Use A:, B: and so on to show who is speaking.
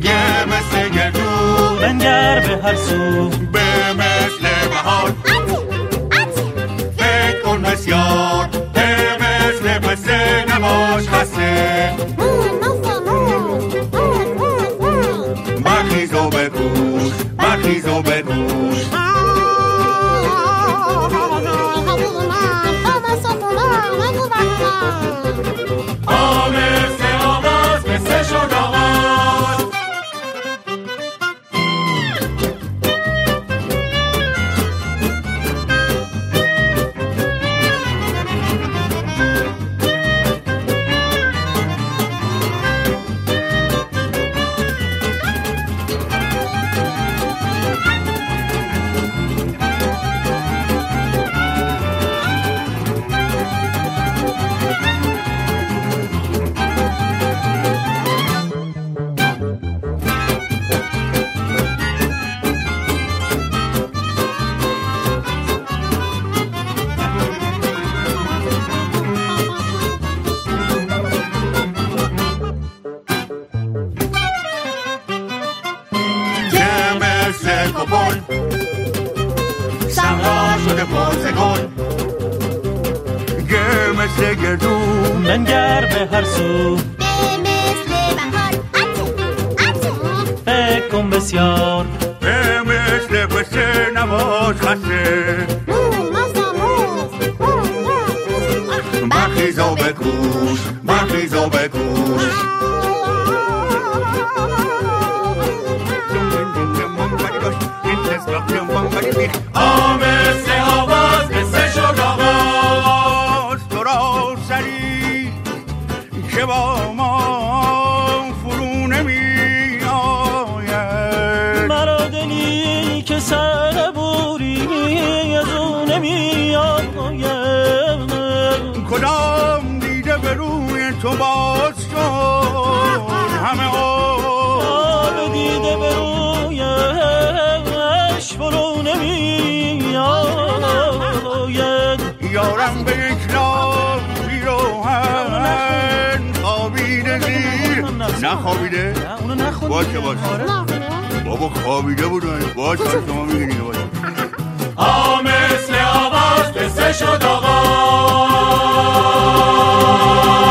A: یه مثل گردو
B: بنگر به هر سو،
A: به مثل بهار فکر کن بسیار، به مثل پسه نباش خسته، برخیز و بکوش، برخیز و بکوش. مثل آواز مثل شد آواز. مثل گردو
B: بنگر به هر سو،
C: به مثل بهار
B: فکر کن بسیار،
A: به مثل پسه نباش خسته، برخیز و بکوش، برخیز و بکوش. مثل آواز مثل شد آواز. تو را سری که با ما فرو نمی آید،
B: مرا دلی که سربوری از او نمی آید.
A: کدام دیده به روی تو باز شد، همه
B: آب دیده به رویش فرو نمی آید.
A: یارم به یک راه پیراهن خوابیده زیر، نخوابیده؟
B: نه اونو نخوابیده.
A: باشه باشه بابا خوابیده بود باشه شما میگنید باشه. مثل آواز مثل شد آواز.